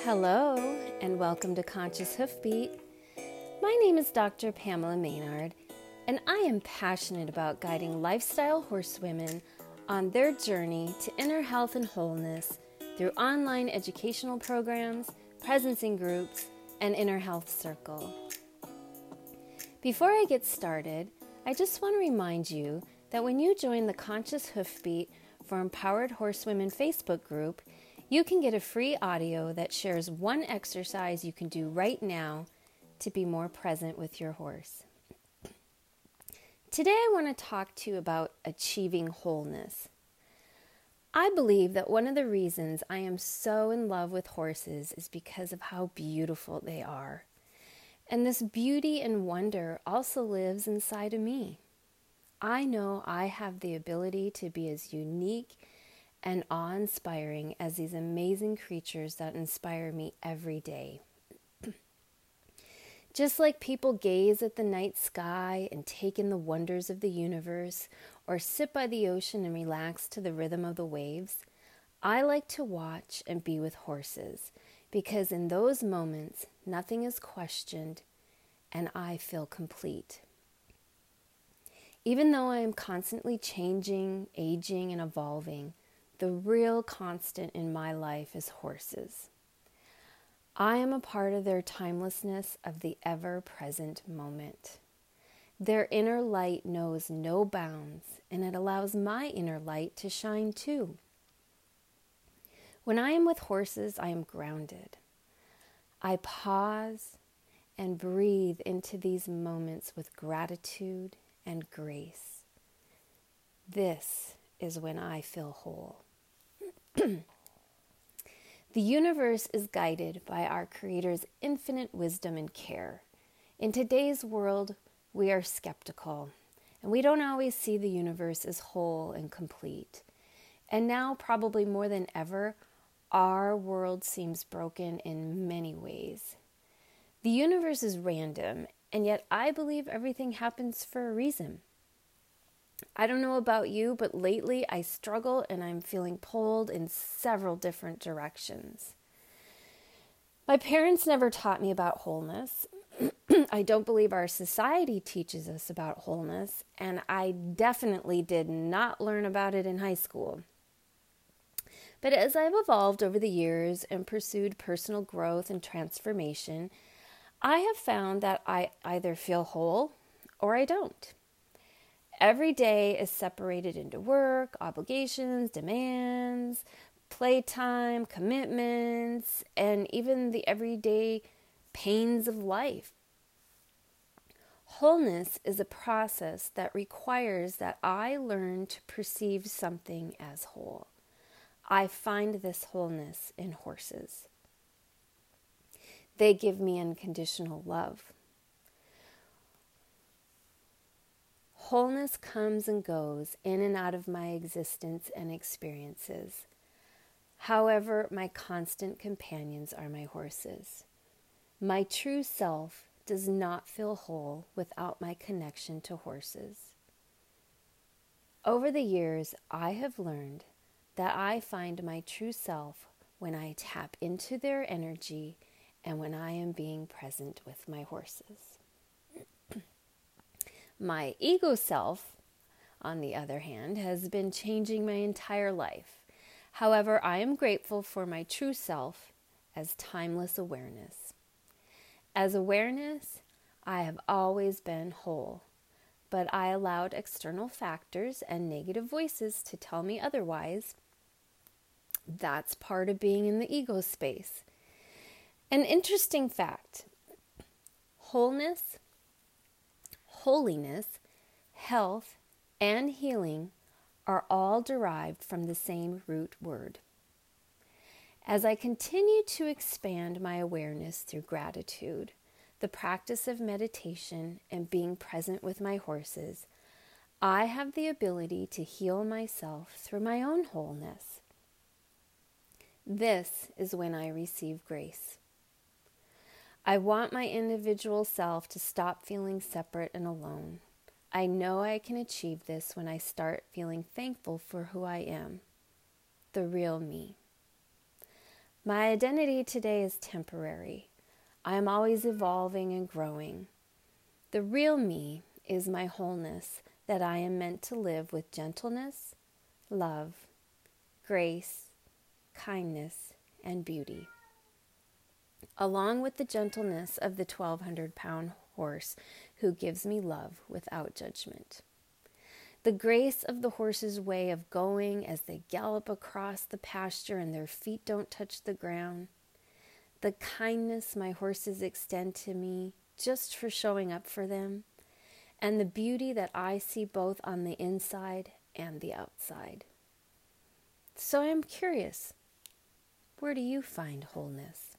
Hello, and welcome to Conscious Hoofbeat. My name is Dr. Pamela Maynard, and I am passionate about guiding lifestyle horsewomen on their journey to inner health and wholeness through online educational programs, presencing groups, and Inner Health Circle. Before I get started, I just want to remind you that when you join the Conscious Hoofbeat for Empowered Horsewomen Facebook group, you can get a free audio that shares one exercise you can do right now to be more present with your horse. Today I want to talk to you about achieving wholeness. I believe that one of the reasons I am so in love with horses is because of how beautiful they are. And this beauty and wonder also lives inside of me. I know I have the ability to be as unique and awe-inspiring as these amazing creatures that inspire me every day. Just like people gaze at the night sky and take in the wonders of the universe, or sit by the ocean and relax to the rhythm of the waves, I like to watch and be with horses, because in those moments, nothing is questioned and I feel complete. Even though I am constantly changing, aging, and evolving, the real constant in my life is horses. I am a part of their timelessness of the ever-present moment. Their inner light knows no bounds, and it allows my inner light to shine too. When I am with horses, I am grounded. I pause and breathe into these moments with gratitude and grace. This is when I feel whole. The universe is guided by our Creator's infinite wisdom and care. In today's world, we are skeptical, and we don't always see the universe as whole and complete. And now, probably more than ever, our world seems broken in many ways. The universe is random, and yet I believe everything happens for a reason. I don't know about you, but lately I struggle and I'm feeling pulled in several different directions. My parents never taught me about wholeness. I don't believe our society teaches us about wholeness, and I definitely did not learn about it in high school. But as I've evolved over the years and pursued personal growth and transformation, I have found that I either feel whole or I don't. Every day is separated into work, obligations, demands, playtime, commitments, and even the everyday pains of life. Wholeness is a process that requires that I learn to perceive something as whole. I find this wholeness in horses. They give me unconditional love. Wholeness comes and goes in and out of my existence and experiences. However, my constant companions are my horses. My true self does not feel whole without my connection to horses. Over the years, I have learned that I find my true self when I tap into their energy and when I am being present with my horses. My ego self, on the other hand, has been changing my entire life. However, I am grateful for my true self as timeless awareness. As awareness, I have always been whole, but I allowed external factors and negative voices to tell me otherwise. That's part of being in the ego space. An interesting fact: holiness, health, and healing are all derived from the same root word. As I continue to expand my awareness through gratitude, the practice of meditation, and being present with my horses, I have the ability to heal myself through my own wholeness. This is when I receive grace. I want my individual self to stop feeling separate and alone. I know I can achieve this when I start feeling thankful for who I am, the real me. My identity today is temporary. I am always evolving and growing. The real me is my wholeness that I am meant to live with gentleness, love, grace, kindness, and beauty. Along with the gentleness of the 1,200-pound horse who gives me love without judgment. The grace of the horse's way of going as they gallop across the pasture and their feet don't touch the ground. The kindness my horses extend to me just for showing up for them. And the beauty that I see both on the inside and the outside. So I am curious, where do you find wholeness?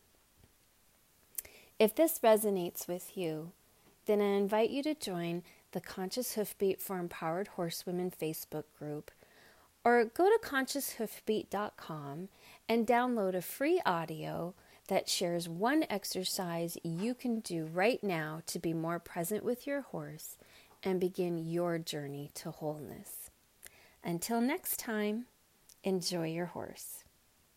If this resonates with you, then I invite you to join the Conscious Hoofbeat for Empowered Horsewomen Facebook group, or go to conscioushoofbeat.com and download a free audio that shares one exercise you can do right now to be more present with your horse and begin your journey to wholeness. Until next time, enjoy your horse.